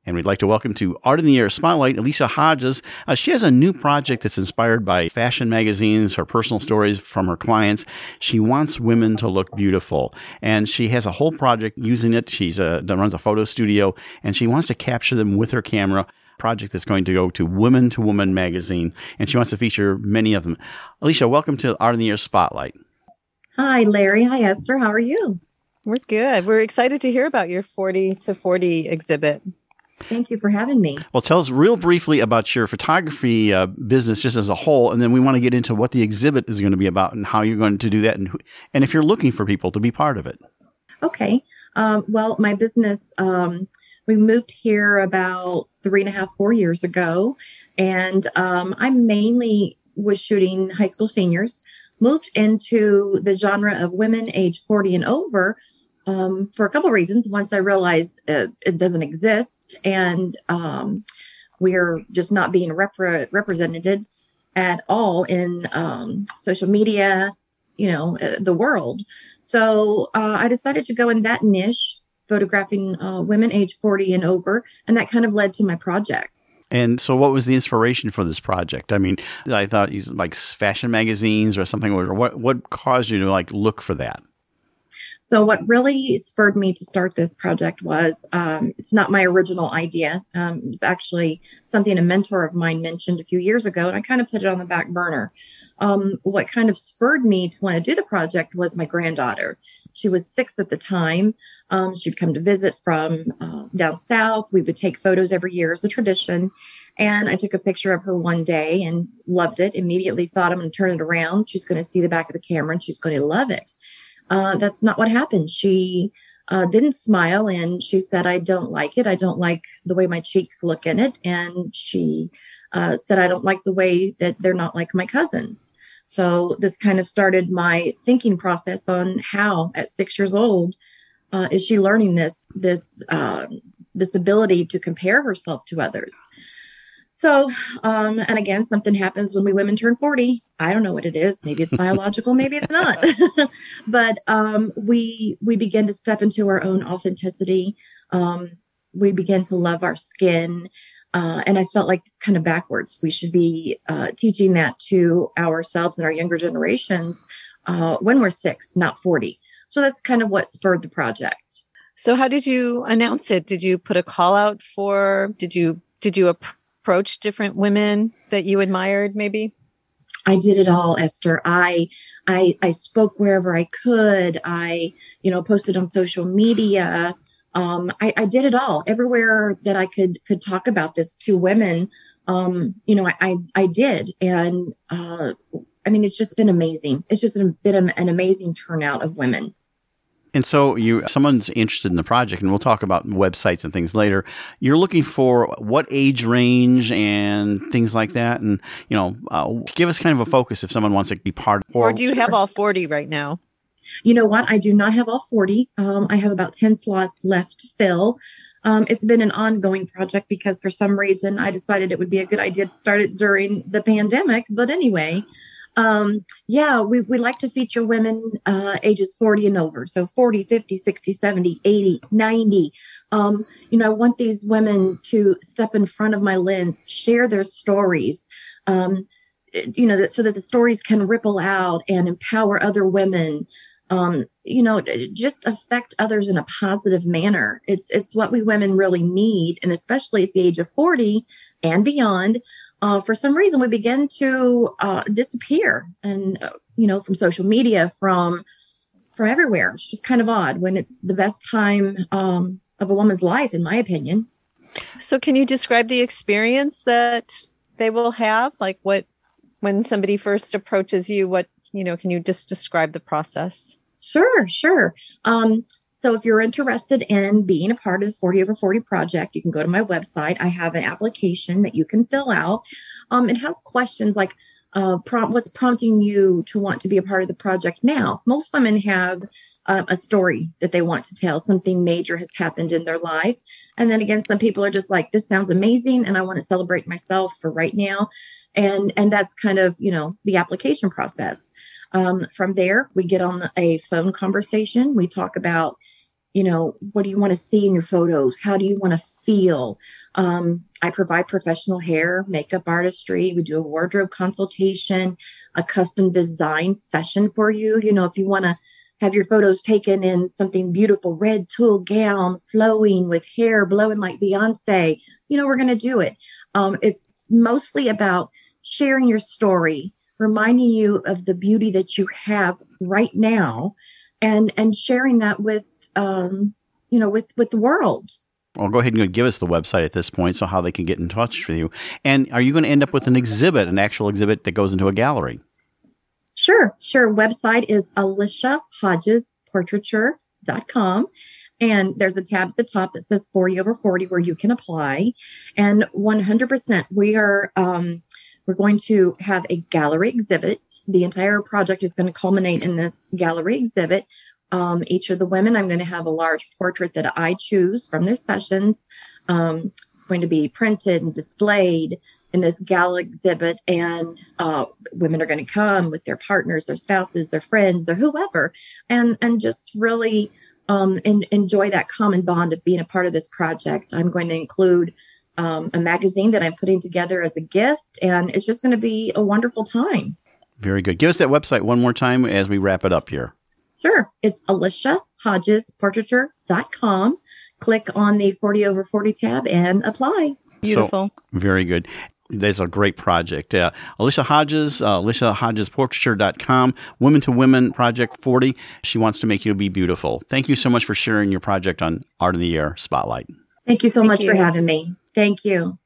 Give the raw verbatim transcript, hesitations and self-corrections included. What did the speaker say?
And we'd like to welcome to Art in the Air Spotlight, Alicia Hodges. Uh, she has a new project that's inspired by fashion magazines, her personal stories from her clients. She wants women to look beautiful. And she has a whole project using it. She's a, runs a photo studio, and she wants to capture them with her camera. Project that's going to go to Woman to Woman magazine, and she wants to feature many of them. Alicia, welcome to Art in the Air Spotlight. Hi, Larry. Hi, Esther. How are you? We're good. We're excited to hear about your forty to forty exhibit. Thank you for having me. Well, tell us real briefly about your photography uh, business just as a whole, and then we want to get into what the exhibit is going to be about and how you're going to do that, and, who, and if you're looking for people to be part of it. Okay. Um, well, my business, um, we moved here about three and a half, four years ago, and um, I mainly was shooting high school seniors, moved into the genre of women age forty and over, Um, for a couple of reasons. Once I realized it, it doesn't exist, and um, we're just not being repre- represented at all in um, social media, you know, uh, the world. So uh, I decided to go in that niche, photographing uh, women age forty and over, and that kind of led to my project. And so what was the inspiration for this project? I mean, I thought you like fashion magazines or something, or what, what caused you to like look for that? So what really spurred me to start this project was, um, it's not my original idea. Um, it was actually something a mentor of mine mentioned a few years ago, and I kind of put it on the back burner. Um, what kind of spurred me to want to do the project was my granddaughter. She was six at the time. Um, she'd come to visit from uh, down south. We would take photos every year as a tradition. And I took a picture of her one day and loved it. Immediately thought, I'm going to turn it around. She's going to see the back of the camera and she's going to love it. Uh, that's not what happened. She uh, didn't smile, and she said, I don't like it. I don't like the way my cheeks look in it. And she uh, said, I don't like the way that they're not like my cousins. So this kind of started my thinking process on how, at six years old, uh, is she learning this, this, uh, this ability to compare herself to others. So, um, and again, something happens when we women turn forty. I don't know what it is. Maybe it's biological, maybe it's not. But um, we we begin to step into our own authenticity. Um, we begin to love our skin. Uh, and I felt like it's kind of backwards. We should be uh, teaching that to ourselves and our younger generations uh, when we're six, not forty. So that's kind of what spurred the project. So how did you announce it? Did you put a call out for, did you, did you approach approach different women that you admired, maybe? I did it all, Esther. I, I, I spoke wherever I could. I, you know, posted on social media. Um, I, I did it all everywhere that I could, could talk about this to women. Um, you know, I, I, I did. And, uh, I mean, it's just been amazing. It's just been an amazing turnout of women. And so you, someone's interested in the project, and we'll talk about websites and things later. You're looking for what age range and things like that, and you know, uh, give us kind of a focus if someone wants to be part of. Or do you have all forty right now? You know what? I do not have all forty. Um, I have about ten slots left to fill. Um, it's been an ongoing project because for some reason I decided it would be a good idea to start it during the pandemic. But anyway. Um, yeah, we, we like to feature women, uh, ages forty and over. So forty, fifty, sixty, seventy, eighty, ninety. Um, you know, I want these women to step in front of my lens, share their stories, um, you know, that, so that the stories can ripple out and empower other women, um, you know, just affect others in a positive manner. It's, it's what we women really need. And especially at the age of forty and beyond, Uh, for some reason, we begin to uh, disappear, and uh, you know, from social media, from from everywhere. It's just kind of odd when it's the best time um, of a woman's life, in my opinion. So, can you describe the experience that they will have? Like, what when somebody first approaches you? What you know? Can you just describe the process? Sure, sure. Um, So if you're interested in being a part of the forty over forty project, you can go to my website. I have an application that you can fill out. Um, it has questions like, uh, prompt, what's prompting you to want to be a part of the project now? Most women have uh, a story that they want to tell. Something major has happened in their life. And then again, some people are just like, this sounds amazing, and I want to celebrate myself for right now. And, and that's kind of, you know, the application process. Um, from there, we get on a phone conversation. We talk about you know, what do you want to see in your photos? How do you want to feel? Um, I provide professional hair, makeup artistry. We do a wardrobe consultation, a custom design session for you. You know, if you want to have your photos taken in something beautiful, red tulle gown, flowing with hair blowing like Beyonce, you know, we're going to do it. Um, it's mostly about sharing your story, reminding you of the beauty that you have right now, and and sharing that with um, you know, with with the world. Well, go ahead and give us the website at this point, so how they can get in touch with you. And are you going to end up with an exhibit, an actual exhibit that goes into a gallery? Sure, sure. Website is Alicia Hodges Portraiture dot com. And there's a tab at the top that says forty over forty where you can apply. And one hundred percent, we are um, we're going to have a gallery exhibit. The entire project is going to culminate in this gallery exhibit. Um, each of the women, I'm going to have a large portrait that I choose from their sessions. Um, it's going to be printed and displayed in this gala exhibit, and uh, women are going to come with their partners, their spouses, their friends, their whoever, and and just really um, in, enjoy that common bond of being a part of this project. I'm going to include um, a magazine that I'm putting together as a gift, and it's just going to be a wonderful time. Very good. Give us that website one more time as we wrap it up here. Sure. It's Alicia Hodges Portraiture dot com. Click on the forty over forty tab and apply. Beautiful. So, very good. That's a great project. Uh, Alicia Hodges, uh, Alicia Hodges Portraiture dot com, Women to Women Project forty. She wants to make you be beautiful. Thank you so much for sharing your project on Art in the Air Spotlight. Thank you so Thank much you. for having me. Thank you.